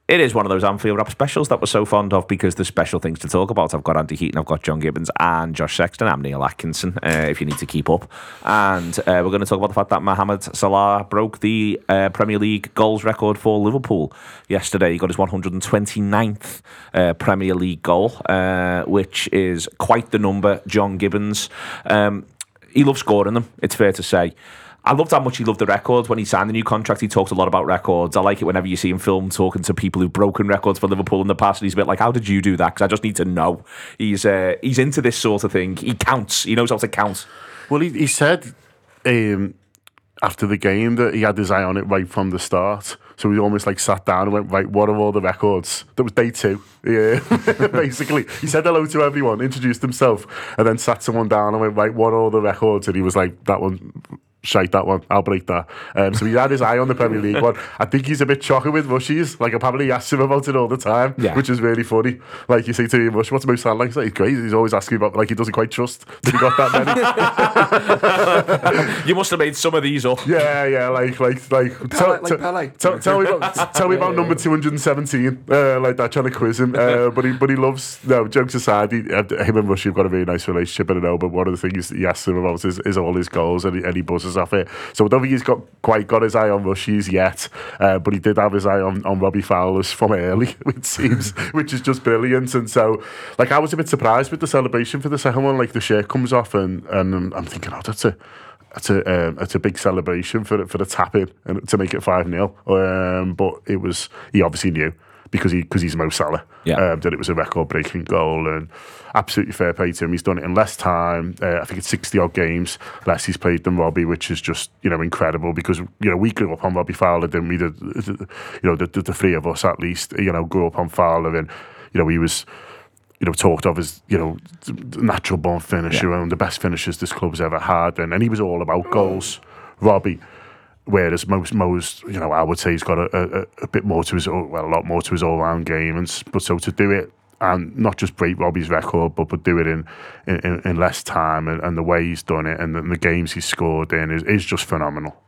It is one of those Anfield Wrap specials that we're so fond of because there's special things to talk about. I've got Andy Heaton, I've got John Gibbons and Josh Sexton. I'm Neil Atkinson, if you need to keep up. And we're going to talk about the fact that Mohamed Salah broke the Premier League goals record for Liverpool yesterday. He got his 129th Premier League goal, which is quite the number, John Gibbons. He loves scoring them, it's fair to say. I loved how much he loved the records. When he signed the new contract, he talked a lot about records. I like it whenever you see him film talking to people who've broken records for Liverpool in the past. And he's a bit like, how did you do that? Because I just need to know. He's into this sort of thing. He counts. He knows how to count. Well, he said after the game that he had his eye on it right from the start. So he almost like sat down and went, right, what are all the records? That was day 2. Yeah, basically. He said hello to everyone, introduced himself, and then sat someone down and went, right, what are all the records? And he was like, that one... shite that one, I'll break that. So he had his eye on the Premier League one. I think he's a bit chocker with rushes. Like, apparently he asks him about it all the time, which is really funny. Like, you say to him, Rush, what's Mo Salah like? He's great. He's always asking about, like, he doesn't quite trust that he got that many. You must have made some of these up. Yeah, like Pele. Tell me about number 217, like that, trying to quiz him. But he loves, no, jokes aside, him and Rush have got a very nice relationship, I don't know, but one of the things he asks him about is all his goals, and he buzzes off it. So I don't think he's quite got his eye on rushes yet, but he did have his eye on Robbie Fowler's from early, it seems, which is just brilliant. And so, like, I was a bit surprised with the celebration for the second one. Like, the shirt comes off, and I'm thinking, oh, that's a big celebration for the tap-in and to make it 5-0. But it was, he obviously knew, because he's Mo Salah, that it was a record-breaking goal, and absolutely fair play to him. He's done it in less time. I think it's 60-odd games less he's played than Robbie, which is just, incredible, because, we grew up on Robbie Fowler, didn't we? The three of us, at least, grew up on Fowler, and, he was... talked of as, natural born finisher, one of the best finishers this club's ever had, and he was all about goals, Robbie. Whereas Mo's, I would say he's got a bit more to a lot more to his all-round game, but so to do it and not just break Robbie's record, but do it in less time, and the way he's done it, and the games he's scored in is just phenomenal.